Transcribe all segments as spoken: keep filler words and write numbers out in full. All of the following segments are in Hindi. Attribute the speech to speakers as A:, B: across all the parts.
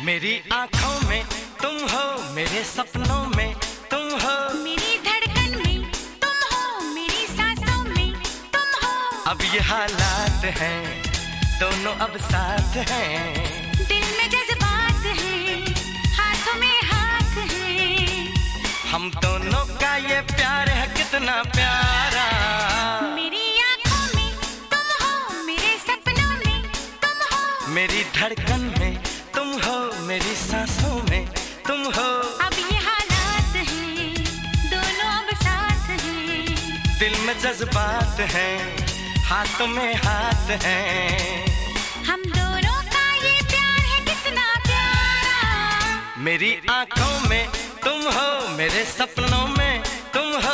A: मेरी आँखों में तुम हो, मेरे सपनों में तुम हो,
B: मेरी धड़कन में तुम हो, मेरी सांसों में तुम हो।
A: अब ये हालात हैं, दोनों अब साथ हैं।
B: दिल में जज्बात हैं, हाथों में हाथ हैं।
A: हम दोनों का ये प्यार है कितना प्यारा।
B: मेरी आँखों में तुम हो, मेरे सपनों में तुम हो,
A: मेरी धड़कन में तुम हो, मेरी सांसों में तुम हो।
B: अब ये हालात हैं, दोनों अब साथ हैं।
A: दिल में जज्बात हैं, हाथों में हाथ हैं।
B: हम दोनों का ये प्यार है कितना प्यारा।
A: मेरी आँखों में तुम हो, मेरे सपनों में तुम हो।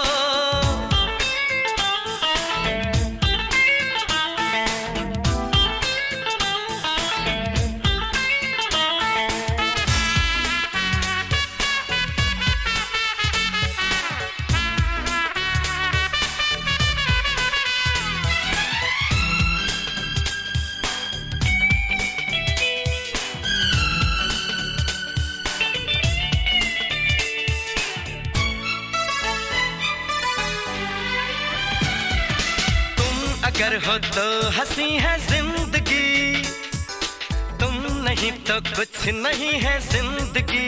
A: अगर हो तो हंसी है जिंदगी, तुम नहीं तो कुछ नहीं है जिंदगी।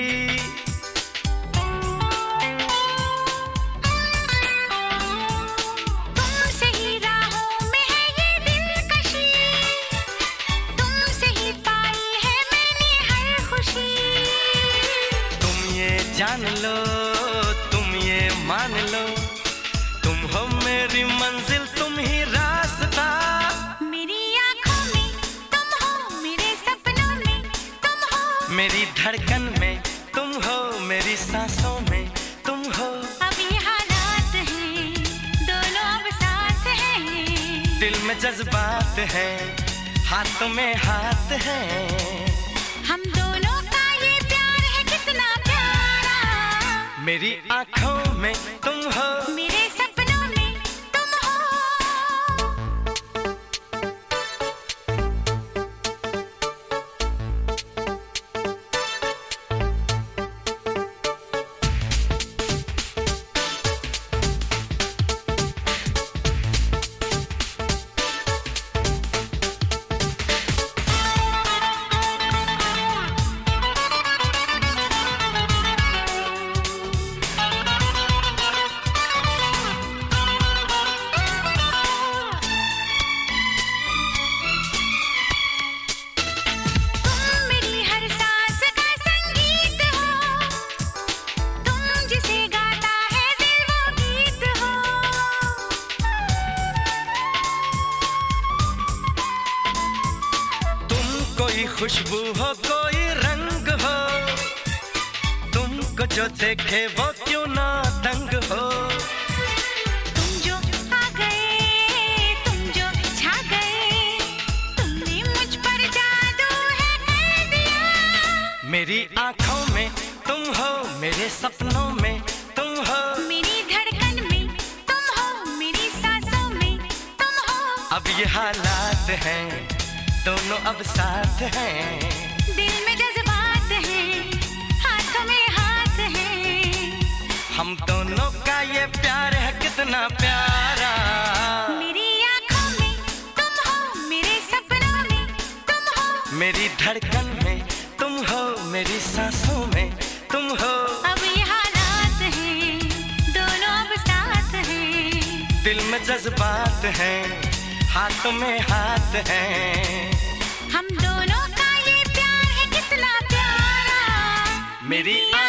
B: तुमसे ही राहों में है ये दिलकशी, तुमसे ही पाई है मैंने हर खुशी।
A: तुम ये जान लो, तुम ये मान लो, तुम हो मेरी मंजिल, तुम ही रास्ता।
B: मेरी आँखों में तुम हो, मेरे सपनों में तुम हो,
A: मेरी धड़कन में तुम हो, मेरी सांसों में तुम हो।
B: अब ये हालात हैं, दोनों अब साथ हैं।
A: दिल में जज्बात हैं, हाथों में हाथ हैं।
B: हम दोनों का ये प्यार है कितना प्यारा।
A: मेरी आँखों में तुम हो,
B: मेरे सपनों में तुम हो।
A: कोई खुशबू हो, कोई रंग हो, तुमको जो देखे वो क्यों ना दंग हो।
B: तुम जो आ गए, तुम जो छा गए, तुमने मुझ पर जादू है कर दिया।
A: मेरी आँखों में तुम हो, मेरे सपनों में तुम हो,
B: मेरी धड़कन में तुम हो, मेरी सांसों में तुम हो।
A: अब ये हालात हैं, दोनों अब साथ हैं।
B: दिल में जज्बात हैं, हाथों में हाथ हैं।
A: हम दोनों का ये प्यार है कितना प्यारा।
B: मेरी आँखों में तुम हो, मेरे सपनों में तुम हो,
A: मेरी धड़कन में तुम हो, मेरी सांसों में तुम हो।
B: अब ये हालात हैं, दोनों अब साथ हैं।
A: दिल में जज्बात हैं, हाथों में हाथ हैं।
B: हम दोनों का ये प्यार है कितना प्यारा।
A: मेरी